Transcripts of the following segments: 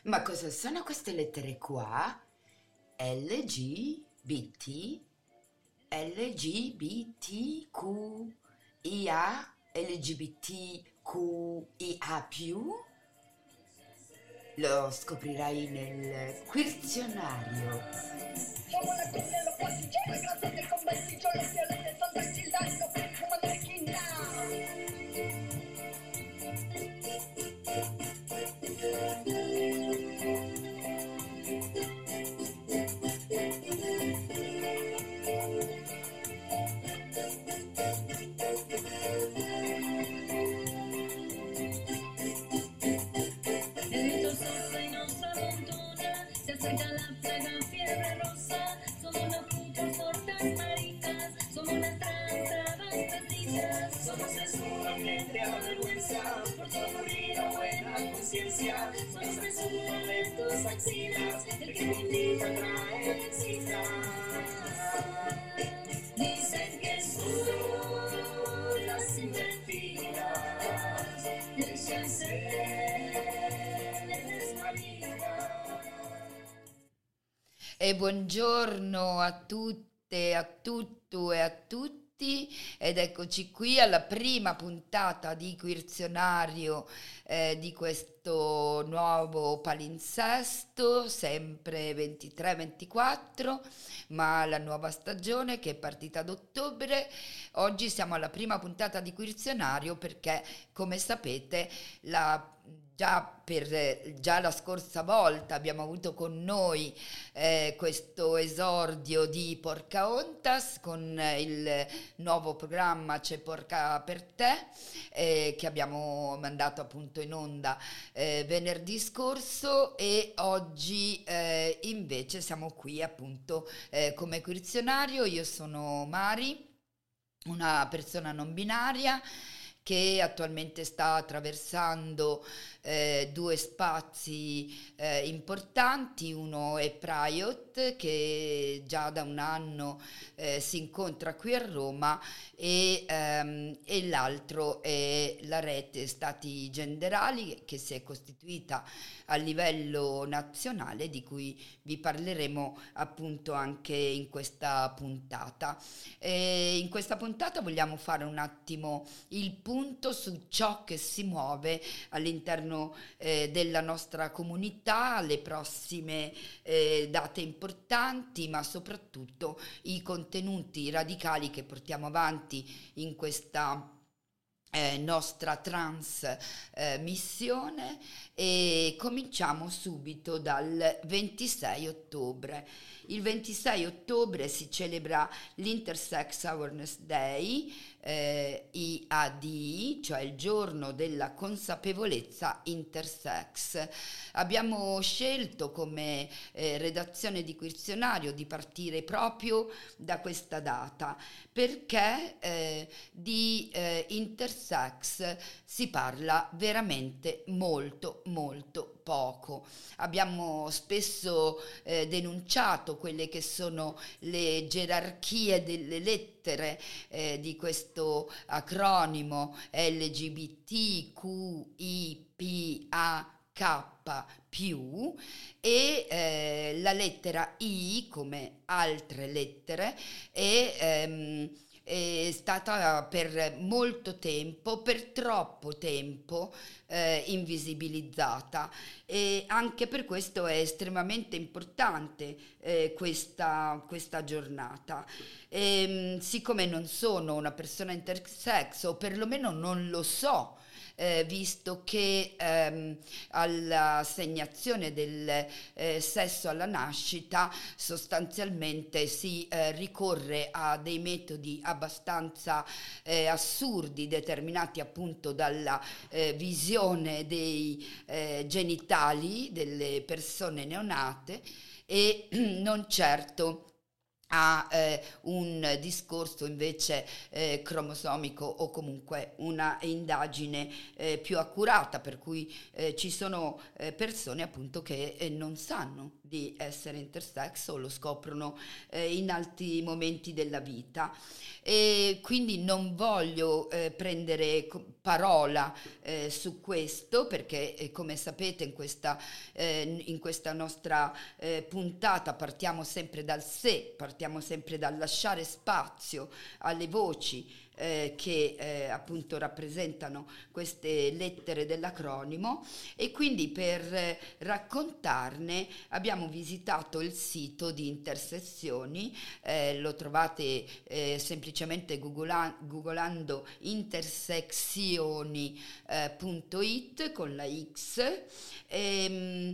Ma cosa sono queste lettere qua? LGBT, LGBTQIA, LGBTQIA+? Lo scoprirai nel Quizionario. Somos la cruz de los pasilleros, clases de conventillo, los violetes son del sildato, como de esquina. El viento sopla y nos amontona, se acerca la plaga, fiebre rosa. Somos los putos tortas maricas, somos las transavantazistas. Somos sexualmente avergüenza, por todo río buena conciencia. Somos sexualmente tus axilas, el que me invita trae excita. Dicen que son las invertidas, déjense E buongiorno a tutte, a tutto e a tutti, ed eccoci qui alla prima puntata di Quizionario di questo nuovo palinsesto, sempre 23-24, ma la nuova stagione che è partita ad ottobre. Oggi siamo alla prima puntata di Quizionario perché, come sapete, già la scorsa volta abbiamo avuto con noi questo esordio di Porcaontas con il nuovo programma C'è Porca per te, che abbiamo mandato appunto in onda venerdì scorso, e oggi invece siamo qui appunto come Quizionario. Io sono Mari, una persona non binaria che attualmente sta attraversando due spazi importanti. Uno è Praiot, che già da un anno si incontra qui a Roma, e l'altro è la rete Stati Genderali, che si è costituita a livello nazionale, di cui vi parleremo appunto anche in questa puntata. In questa puntata vogliamo fare un attimo il punto su ciò che si muove all'interno della nostra comunità, le prossime date importanti, ma soprattutto i contenuti radicali che portiamo avanti in questa nostra missione. E cominciamo subito dal 26 ottobre. Il 26 ottobre si celebra l'Intersex Awareness Day, IAD, cioè il giorno della consapevolezza intersex. Abbiamo scelto come redazione di Quizionario di partire proprio da questa data, perché di intersex si parla veramente molto poco. Abbiamo spesso denunciato quelle che sono le gerarchie delle lettere di questo acronimo LGBTQIPAK+, e la lettera I, come altre lettere, è stata per molto tempo, per troppo tempo, invisibilizzata, e anche per questo è estremamente importante questa giornata. Siccome non sono una persona intersex, o perlomeno non lo so, visto che all'assegnazione del sesso alla nascita sostanzialmente si ricorre a dei metodi abbastanza assurdi, determinati appunto dalla visione dei genitali delle persone neonate, e non certo a un discorso invece cromosomico, o comunque una indagine più accurata, per cui ci sono persone appunto che non sanno di essere intersex o lo scoprono in altri momenti della vita, e quindi non voglio prendere parola su questo, perché come sapete in questa nostra puntata partiamo sempre dal sé, partiamo sempre dal lasciare spazio alle voci che appunto rappresentano queste lettere dell'acronimo, e quindi per raccontarne abbiamo visitato il sito di Intersezioni. Lo trovate semplicemente googolando intersezioni.it con la X, e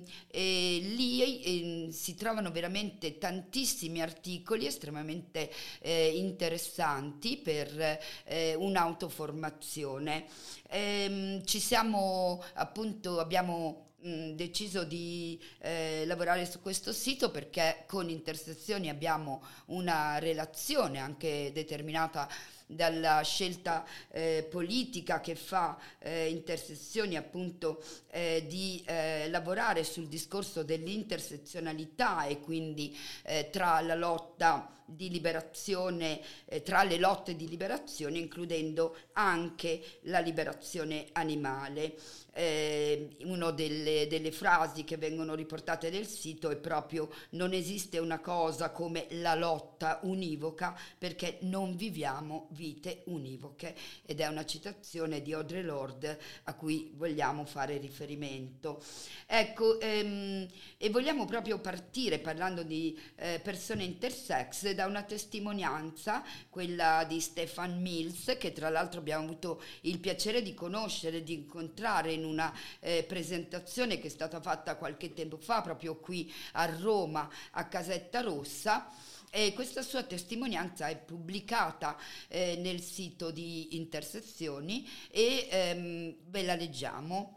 lì si trovano veramente tantissimi articoli estremamente interessanti per un'autoformazione. Ci siamo appunto, abbiamo deciso di lavorare su questo sito perché con Intersezioni abbiamo una relazione anche determinata dalla scelta politica che fa Intersezioni, appunto di lavorare sul discorso dell'intersezionalità, e quindi tra la lotta di liberazione, tra le lotte di liberazione, includendo anche la liberazione animale. Una delle frasi che vengono riportate nel sito è proprio: non esiste una cosa come la lotta univoca, perché non viviamo vite univoche, ed è una citazione di Audre Lorde a cui vogliamo fare riferimento. Ecco, e vogliamo proprio partire, parlando di persone intersex, da una testimonianza, quella di Stefan Mills, che tra l'altro abbiamo avuto il piacere di conoscere, di incontrare in una presentazione che è stata fatta qualche tempo fa proprio qui a Roma, a Casetta Rossa. E questa sua testimonianza è pubblicata nel sito di Intersezioni, e ve la leggiamo.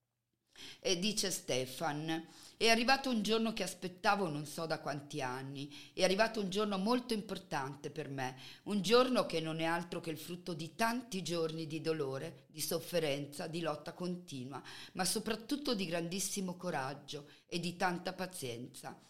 Dice Stefan: è arrivato un giorno che aspettavo non so da quanti anni, è arrivato un giorno molto importante per me, un giorno che non è altro che il frutto di tanti giorni di dolore, di sofferenza, di lotta continua, ma soprattutto di grandissimo coraggio e di tanta pazienza.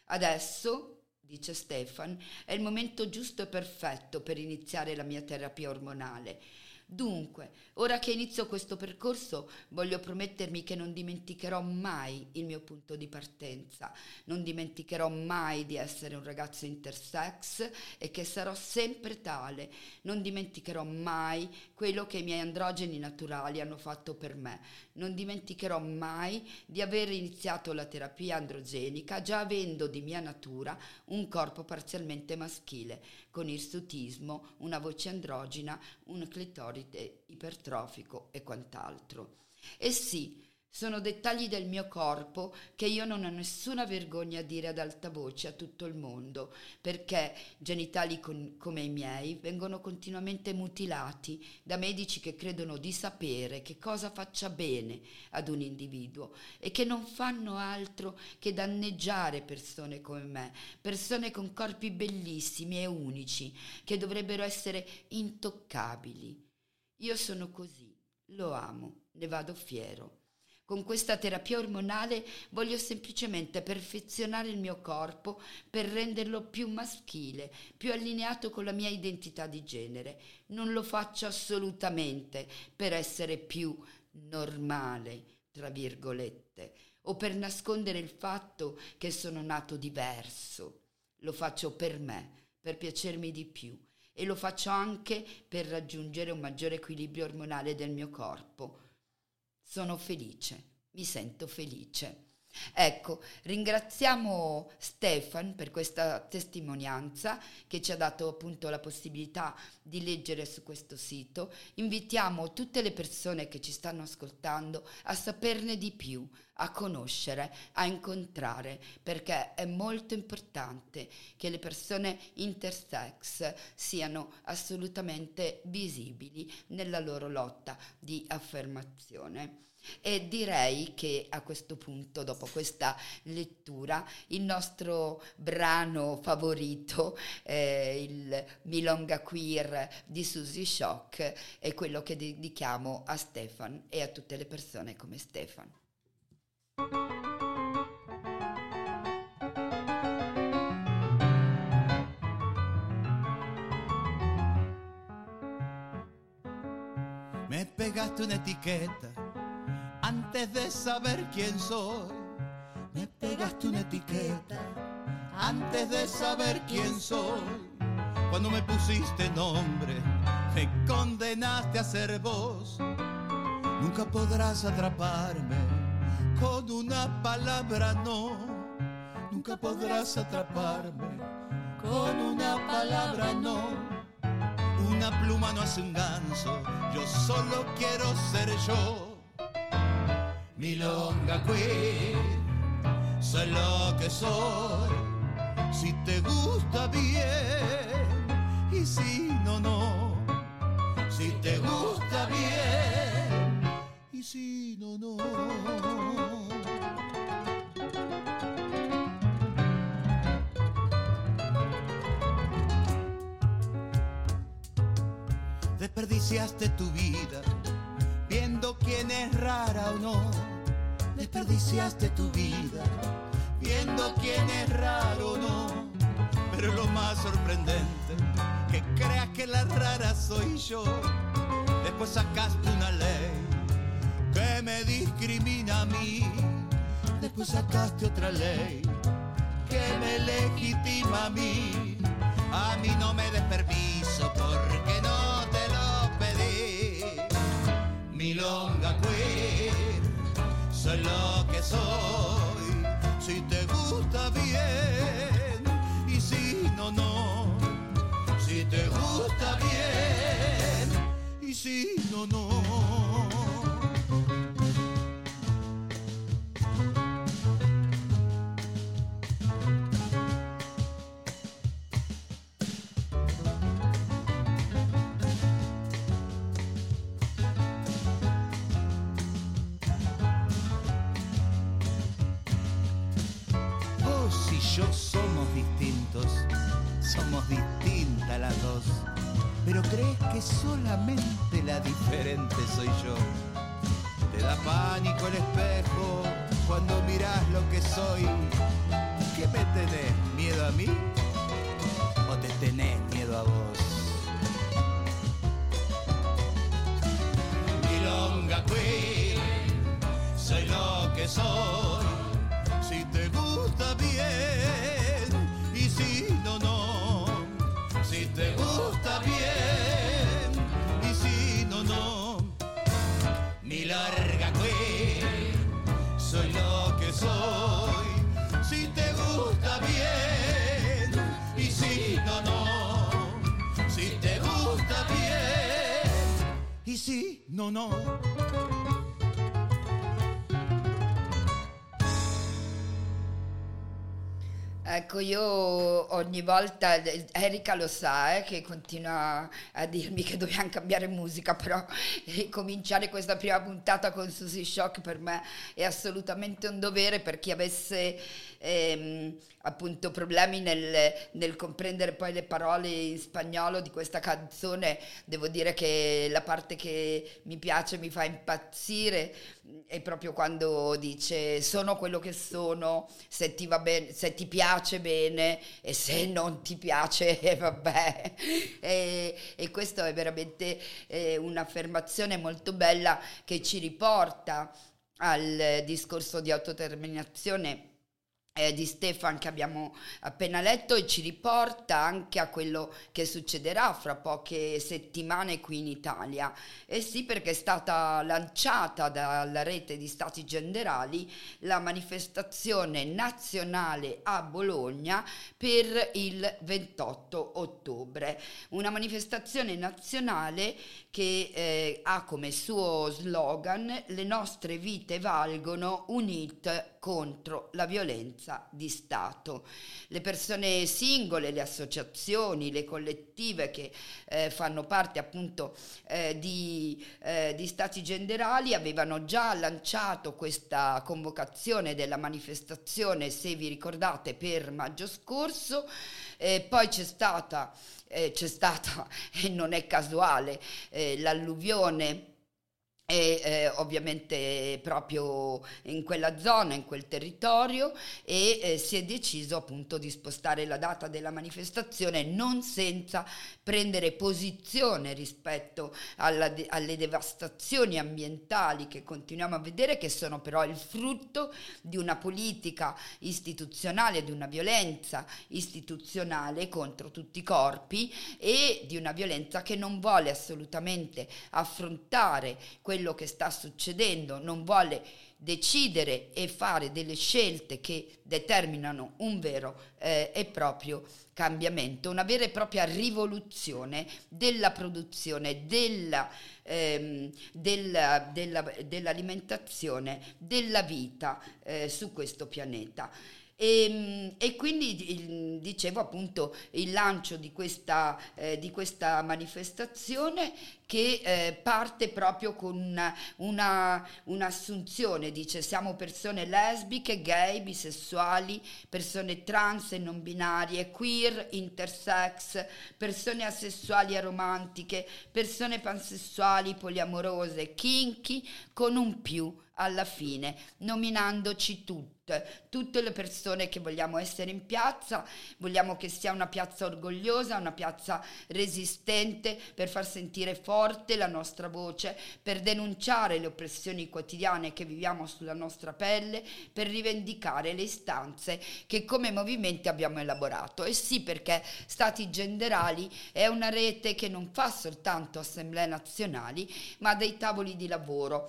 Adesso, dice Stefan, è il momento giusto e perfetto per iniziare la mia terapia ormonale. Dunque, ora che inizio questo percorso, voglio promettermi che non dimenticherò mai il mio punto di partenza, non dimenticherò mai di essere un ragazzo intersex e che sarò sempre tale, non dimenticherò mai quello che i miei androgeni naturali hanno fatto per me, non dimenticherò mai di aver iniziato la terapia androgenica già avendo di mia natura un corpo parzialmente maschile, con hirsutismo, una voce androgina, un clitoride ipertrofico e quant'altro. E sì, sono dettagli del mio corpo che io non ho nessuna vergogna a dire ad alta voce a tutto il mondo, perché genitali come i miei vengono continuamente mutilati da medici che credono di sapere che cosa faccia bene ad un individuo e che non fanno altro che danneggiare persone come me, persone con corpi bellissimi e unici, che dovrebbero essere intoccabili. Io sono così, lo amo, ne vado fiero. Con questa terapia ormonale voglio semplicemente perfezionare il mio corpo per renderlo più maschile, più allineato con la mia identità di genere. Non lo faccio assolutamente per essere più normale, tra virgolette, o per nascondere il fatto che sono nato diverso. Lo faccio per me, per piacermi di più. E lo faccio anche per raggiungere un maggiore equilibrio ormonale del mio corpo. Sono felice, mi sento felice. Ecco, ringraziamo Stefan per questa testimonianza che ci ha dato appunto la possibilità di leggere su questo sito. Invitiamo tutte le persone che ci stanno ascoltando a saperne di più, a conoscere, a incontrare, perché è molto importante che le persone intersex siano assolutamente visibili nella loro lotta di affermazione. E direi che a questo punto, dopo questa lettura, il nostro brano favorito, il Milonga Queer di Susy Shock, è quello che dedichiamo a Stefan e a tutte le persone come Stefan. Me pegaste una etiqueta antes de saber quién soy. Me pegaste una etiqueta antes de saber quién soy. Cuando me pusiste nombre, me condenaste a ser vos. Nunca podrás atraparme con una palabra, no. Nunca podrás atraparme con una palabra, no. Una pluma no hace un ganso, yo solo quiero ser yo. Milonga queer, soy lo que soy. Si te gusta bien y si no, no. Si te gusta bien y si no, no. Desperdiciaste tu vida viendo quién es rara o no. Desperdiciaste tu vida viendo quién es raro o no. Pero lo más sorprendente, que creas que la rara soy yo. Después sacaste una ley que me discrimina a mí. Después sacaste otra ley que me legitima a mí. A mí no me des permiso porque no te lo pedí. Milonga queer, soy lo que soy. Si te gusta bien y si no, no. Si te gusta bien y si no, no. Yo somos distintos, somos distintas las dos, pero crees que solamente la diferente soy yo. Te da pánico el espejo cuando mirás lo que soy. ¿Qué me tenés? ¿Miedo a mí? ¿O te tenés miedo a vos? Milonga queer, soy lo que soy. Si te gusta bien y si no, no. Si te gusta bien y si no, no. Mi larga queer, soy lo que soy. Si te gusta bien y si no, no. Si te gusta bien y si no, no. Ecco, io ogni volta, Erika lo sa, che continua a dirmi che dobbiamo cambiare musica, però cominciare questa prima puntata con Susy Shock per me è assolutamente un dovere. Per chi avesse appunto problemi nel comprendere poi le parole in spagnolo di questa canzone, devo dire che la parte che mi piace, mi fa impazzire, è proprio quando dice: sono quello che sono, se ti va bene, se ti piace bene, e se non ti piace vabbè. E questo è veramente un'affermazione molto bella che ci riporta al discorso di autodeterminazione di Stefan che abbiamo appena letto, e ci riporta anche a quello che succederà fra poche settimane qui in Italia. E sì, perché è stata lanciata dalla rete di Stati Generali la manifestazione nazionale a Bologna per il 28 ottobre, una manifestazione nazionale che ha come suo slogan: le nostre vite valgono, unite contro la violenza di Stato. Le persone singole, le associazioni, le collettive che fanno parte appunto di Stati Generali avevano già lanciato questa convocazione della manifestazione, se vi ricordate, per maggio scorso. Poi c'è stata, e non è casuale, l'alluvione, e ovviamente proprio in quella zona, in quel territorio, e si è deciso appunto di spostare la data della manifestazione, non senza prendere posizione rispetto alle devastazioni ambientali che continuiamo a vedere, che sono però il frutto di una politica istituzionale, di una violenza istituzionale contro tutti i corpi, e di una violenza che non vuole assolutamente affrontare quello che sta succedendo, non vuole decidere e fare delle scelte che determinano un vero e proprio cambiamento, una vera e propria rivoluzione della produzione, dell'alimentazione, della vita su questo pianeta. E quindi dicevo appunto il lancio di questa manifestazione che parte proprio con un'assunzione, dice: siamo persone lesbiche, gay, bisessuali, persone trans e non binarie, queer, intersex, persone asessuali e aromantiche, persone pansessuali, poliamorose, kinky, con un più alla fine, nominandoci tutte le persone che vogliamo essere in piazza. Vogliamo che sia una piazza orgogliosa, una piazza resistente, per far sentire forte la nostra voce, per denunciare le oppressioni quotidiane che viviamo sulla nostra pelle, per rivendicare le istanze che come movimenti abbiamo elaborato. E sì, perché Stati Generali è una rete che non fa soltanto assemblee nazionali, ma dei tavoli di lavoro,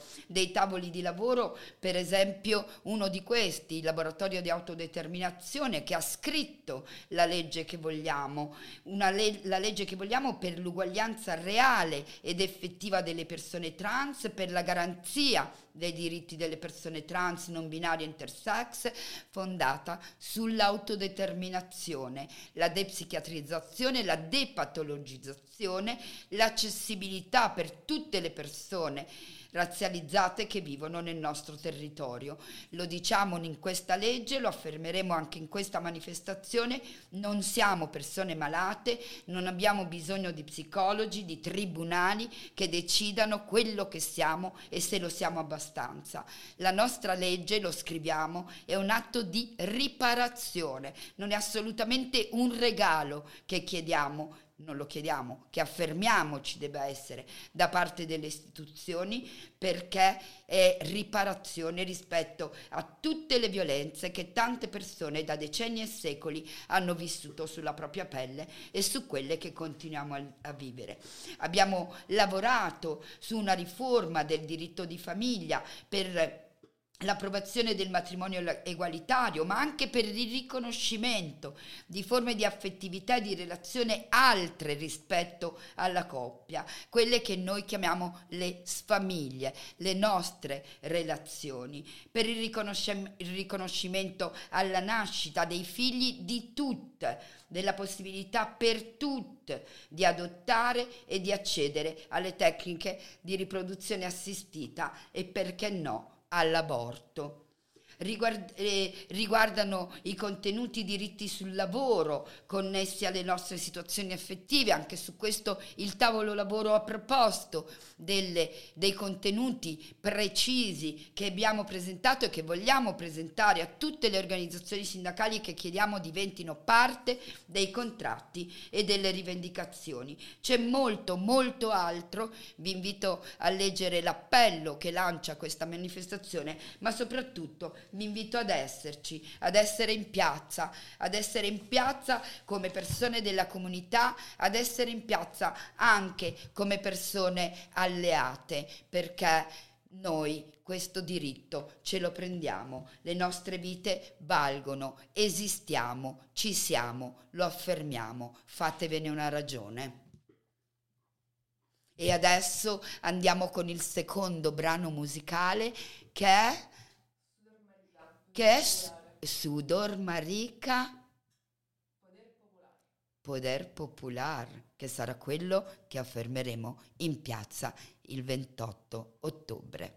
per esempio uno di questi, il laboratorio di autodeterminazione, che ha scritto la legge che vogliamo, la legge che vogliamo per l'uguaglianza reale ed effettiva delle persone trans, per la garanzia dei diritti delle persone trans, non binarie e intersex, fondata sull'autodeterminazione, la depsichiatrizzazione, la depatologizzazione, l'accessibilità per tutte le persone razzializzate che vivono nel nostro territorio. Lo diciamo in questa legge, lo affermeremo anche in questa manifestazione: non siamo persone malate, non abbiamo bisogno di psicologi, di tribunali che decidano quello che siamo e se lo siamo abbastanza. La nostra legge, lo scriviamo, è un atto di riparazione, non è assolutamente un regalo che chiediamo, non lo chiediamo, che affermiamo ci debba essere da parte delle istituzioni, perché è riparazione rispetto a tutte le violenze che tante persone da decenni e secoli hanno vissuto sulla propria pelle e su quelle che continuiamo a vivere. Abbiamo lavorato su una riforma del diritto di famiglia per l'approvazione del matrimonio egualitario, ma anche per il riconoscimento di forme di affettività e di relazione altre rispetto alla coppia, quelle che noi chiamiamo le sfamiglie, le nostre relazioni, per il riconoscimento alla nascita dei figli di tutte, della possibilità per tutte di adottare e di accedere alle tecniche di riproduzione assistita e, perché no, all'aborto. Riguardano i contenuti diritti sul lavoro connessi alle nostre situazioni affettive. Anche su questo il tavolo lavoro ha proposto dei contenuti precisi che abbiamo presentato e che vogliamo presentare a tutte le organizzazioni sindacali che chiediamo diventino parte dei contratti e delle rivendicazioni. C'è molto altro, vi invito a leggere l'appello che lancia questa manifestazione, ma soprattutto mi invito ad esserci, ad essere in piazza come persone della comunità, ad essere in piazza anche come persone alleate, perché noi questo diritto ce lo prendiamo, le nostre vite valgono, esistiamo, ci siamo, lo affermiamo, fatevene una ragione. E adesso andiamo con il secondo brano musicale che è Sudor Marica Poder Popular, che sarà quello che affermeremo in piazza il 28 ottobre.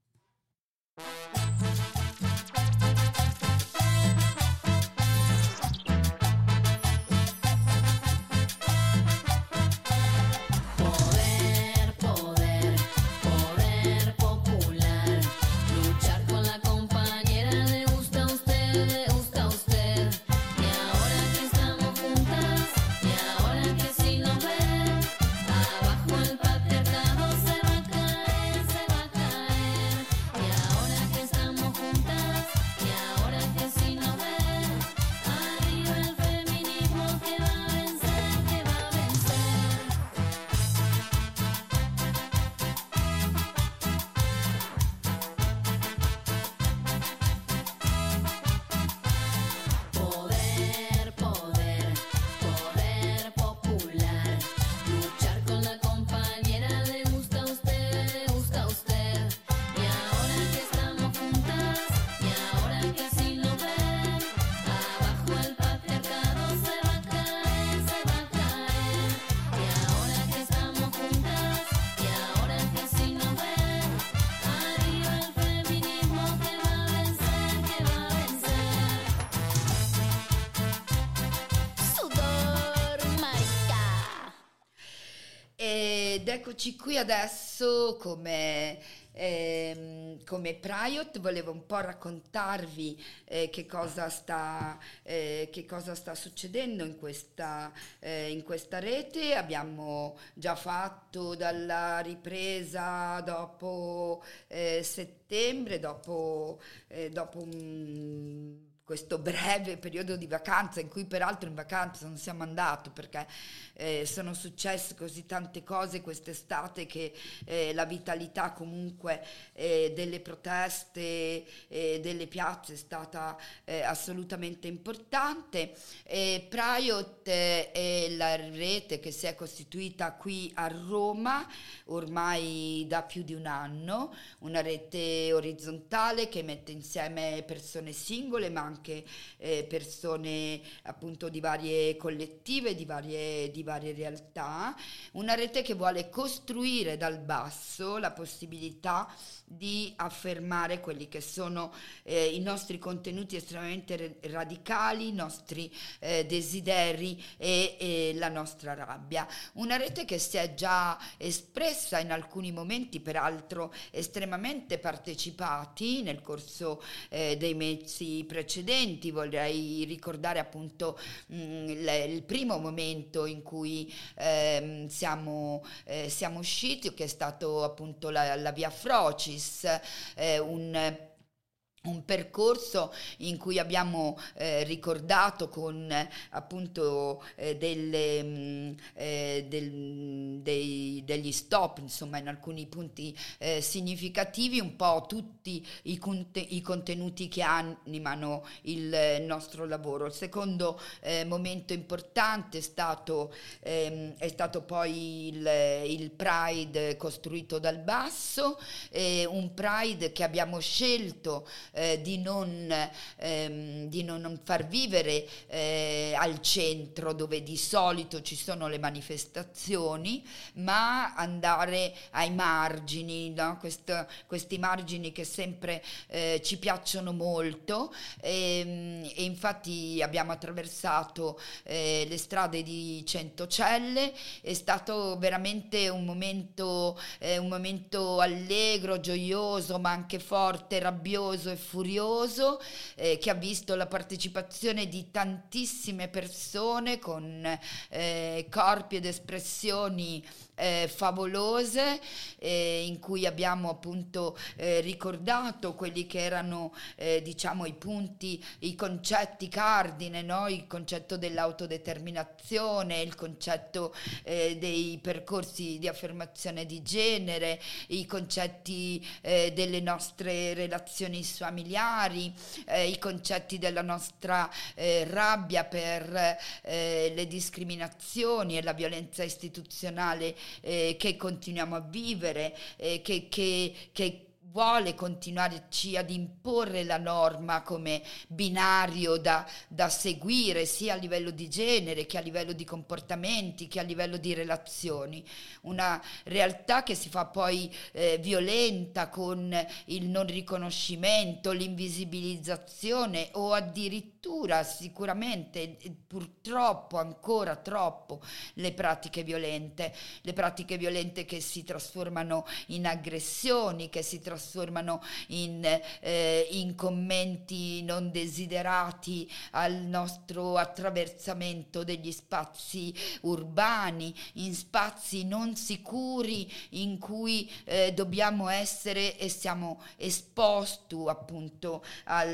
Ed eccoci qui adesso come Priot. Volevo un po' raccontarvi che cosa sta succedendo in questa rete. Abbiamo già fatto dalla ripresa dopo settembre, dopo questo breve periodo di vacanza, in cui peraltro in vacanza non siamo andati perché sono successe così tante cose quest'estate che la vitalità comunque delle proteste delle piazze è stata assolutamente importante. Priot è la rete che si è costituita qui a Roma ormai da più di un anno, una rete orizzontale che mette insieme persone singole ma anche persone appunto di varie collettive, di varie realtà, una rete che vuole costruire dal basso la possibilità di affermare quelli che sono i nostri contenuti estremamente radicali, i nostri desideri e la nostra rabbia. Una rete che si è già espressa in alcuni momenti, peraltro estremamente partecipati nel corso dei mesi precedenti. Vorrei ricordare appunto il primo momento in cui siamo usciti, che è stato appunto la Via Frocis, un percorso in cui abbiamo ricordato con appunto degli stop, insomma, in alcuni punti significativi, un po' tutti i contenuti che animano il nostro lavoro. Il secondo momento importante è stato poi il Pride costruito dal basso, un Pride che abbiamo scelto di non far vivere al centro, dove di solito ci sono le manifestazioni, ma andare ai margini, no? Questi margini che sempre ci piacciono molto, e infatti abbiamo attraversato le strade di Centocelle. È stato veramente un momento allegro, gioioso, ma anche forte, rabbioso e Furioso, che ha visto la partecipazione di tantissime persone con corpi ed espressioni favolose, in cui abbiamo appunto ricordato quelli che erano diciamo i punti, i concetti cardine, no? Il concetto dell'autodeterminazione, il concetto dei percorsi di affermazione di genere, i concetti delle nostre relazioni familiari, i concetti della nostra rabbia per le discriminazioni e la violenza istituzionale che continuiamo a vivere, che vuole continuarci ad imporre la norma come binario da seguire sia a livello di genere che a livello di comportamenti che a livello di relazioni, una realtà che si fa poi violenta con il non riconoscimento, l'invisibilizzazione o addirittura sicuramente purtroppo ancora troppo le pratiche violente che si trasformano in aggressioni, che si trasformano in commenti non desiderati al nostro attraversamento degli spazi urbani, in spazi non sicuri in cui dobbiamo essere e siamo esposti appunto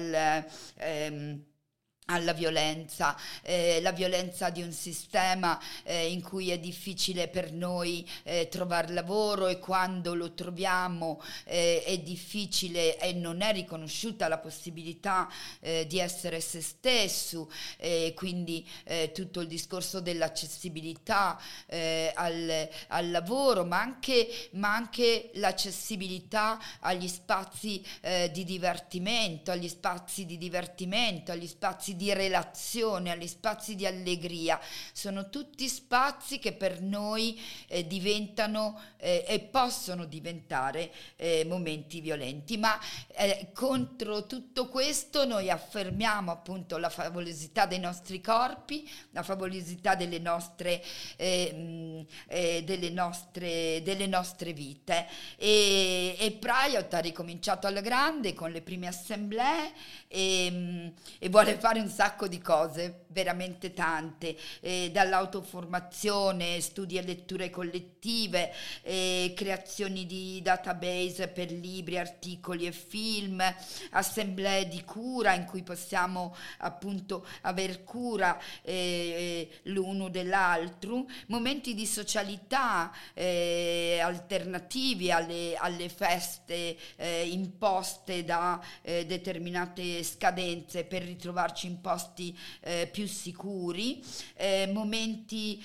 alla violenza, la violenza di un sistema in cui è difficile per noi trovare lavoro, e quando lo troviamo è difficile e non è riconosciuta la possibilità di essere se stesso, quindi tutto il discorso dell'accessibilità al lavoro, ma anche l'accessibilità agli spazi di divertimento, agli spazi di relazione, agli spazi di allegria. Sono tutti spazi che per noi diventano e possono diventare momenti violenti, ma contro tutto questo noi affermiamo appunto la favolosità dei nostri corpi, la favolosità delle nostre vite, e Praiot ha ricominciato alla grande con le prime assemblee e vuole fare un sacco di cose, veramente tante, dall'autoformazione, studi e letture collettive, creazioni di database per libri, articoli e film, assemblee di cura in cui possiamo appunto aver cura l'uno dell'altro, momenti di socialità alternativi alle feste imposte da determinate scadenze per ritrovarci in posti più sicuri, momenti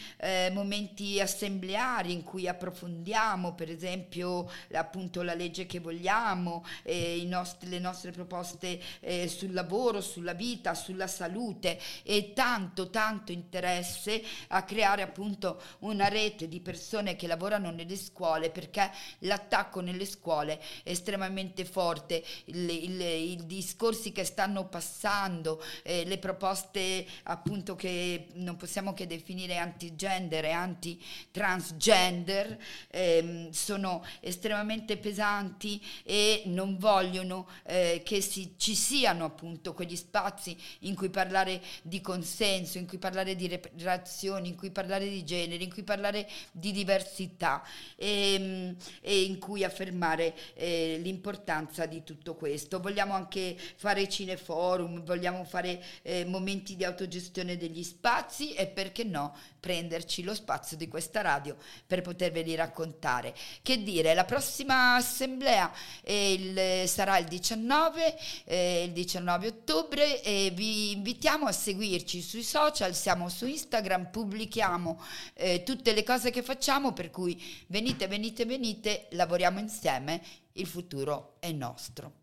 assembleari in cui approfondiamo per esempio appunto la legge che vogliamo, le nostre proposte sul lavoro, sulla vita, sulla salute, e tanto interesse a creare appunto una rete di persone che lavorano nelle scuole, perché l'attacco nelle scuole è estremamente forte, i discorsi che stanno passando, le proposte appunto che non possiamo che definire antigender e anti-transgender sono estremamente pesanti e non vogliono che ci siano appunto quegli spazi in cui parlare di consenso, in cui parlare di relazioni, in cui parlare di genere, in cui parlare di diversità, e in cui affermare l'importanza di tutto questo. Vogliamo anche fare cineforum, vogliamo fare momenti di autogestione degli spazi e, perché no, prenderci lo spazio di questa radio per poterveli raccontare. Che dire, la prossima assemblea sarà il 19 ottobre, e vi invitiamo a seguirci sui social, siamo su Instagram, pubblichiamo tutte le cose che facciamo, per cui venite, lavoriamo insieme, il futuro è nostro.